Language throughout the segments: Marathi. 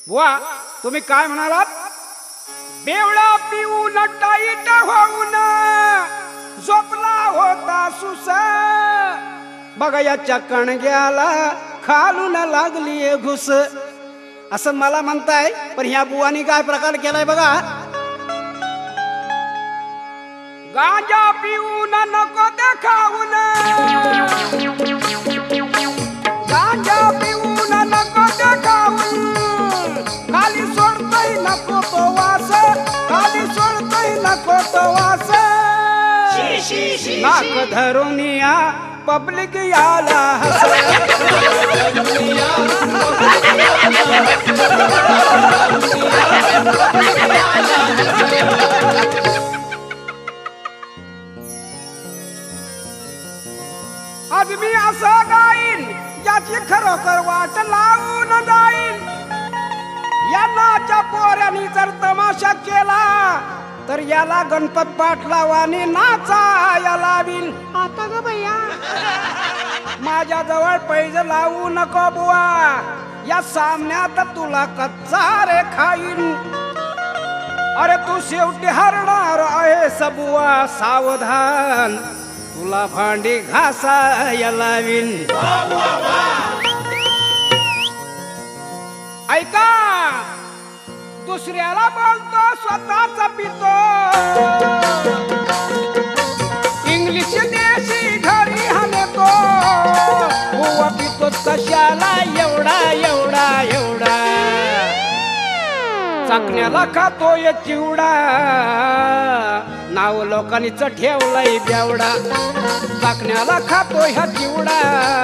वा तुम्ही काय म्हणालात? बेवडा पिऊन टाईट होऊन झोपला होता सुस, बघा याच्या कणग्याला खालून लागली घुस, असं मला म्हणताय. पण ह्या बुवानी काय प्रकार केलाय बघा. गांजा पिऊन नको देखाऊन, गांजा पिऊन नको देखाऊन, खाली सोडतय नको तो वास, खाली सोडतय नको तो वास, नाक धरून या पब्लिक याला हस. आज मी असं गाईन ज्याची खरोखर वाट लावून जाईन. या नाच्या पोऱ्यानी जर तमाशा केला तर याला गणपत पाटलावानी नाचाया लावीन. आता ग भैया माझ्या जवळ पैसे लावू नको बुवा, या सामन्यात तुला कच्चा रे खाईन. अरे तू शेवटी हरणार आहे सबुवा, सावधान तुला भांडी घासाया लावीन. ऐका, दुसऱ्याला बोलतो स्वतःचा पितो, इंग्लिश देशी घरी हाणतो, बुवा पितो कशाला एवढा एवढा एवढा, चाकण्याला खातोय चिवडा, नाव लोकांनीच ठेवलाय बेवडा. चाकण्याला खातोय हा चिवडा,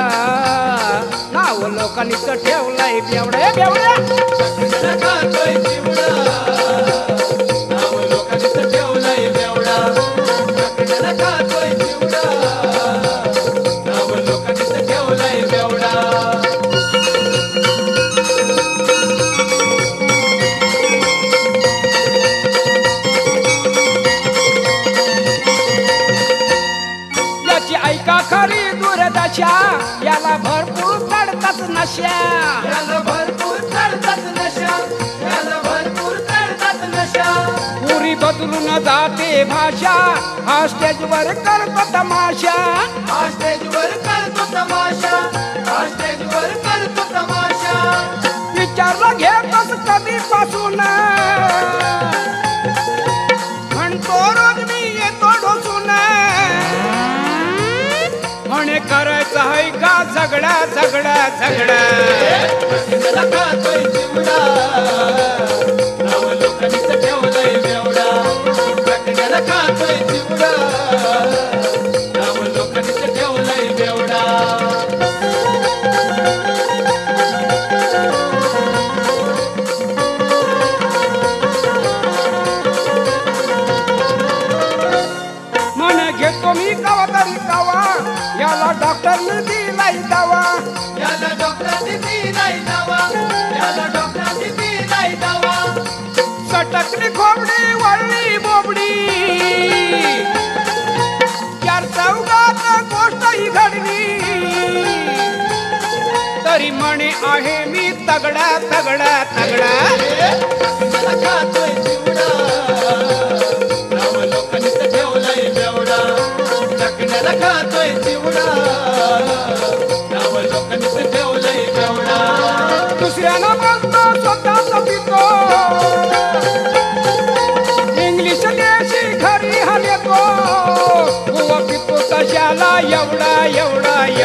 नाव लोकांनीच ठेवलाय बेवडा. बेवड्या खातोय चिवडा, नाव लोकांनीच ठेवलाय बेवडा. खातोय चिवडा, नाव लोकांनीच ठेवलाय बेवडा. ऐका खरी दुर्दशा, याला भरपूर चढतात नशा, याला भरपूर चढतात नशा, याला भरपूर चढतात नशा. पुरी बदलून जाते भाषा, हा स्टेजवर करतो तमाशा, हा स्टेजवर करतो तमाशा, हा स्टेजवर करतो तमाशा. विचारलं घेतोस कधीपासून, म्हणतो रोज मी येतो ढोसून, म्हणे करायचं आहे का झगडा झगडा झगडा. खातोय चिवडा, नाव लोकांनीच ठेवलंय बेवडा. खातोय चिवडा, नाव लोकांनीच ठेवलंय बेवडा. म्हणे घेतो मी कवा तरी कवा, याला डॉक्टरने दिलाय दवा, याला डॉक्टरांनी दिलाय दवा, याला डॉक्टरांनी दिलाय दवा. सटकली खोबडी वळली बोबडी, चार चौघात गोष्ट ही घडली, तरी म्हणे आहे मी तगडा तगडा तगडा. खातोय चिवडा, नाव लोकांनीच ठेवलंय बेवडा. टाकण्याला खातोय चिवडा, नाव लोकांनीच ठेवलंय बेवडा. दुसऱ्याला बोलतो स्वतःचा पितो, इंग्लिश देशी घरी हाणतो, बुवा पितो कशाला एवढा एवढा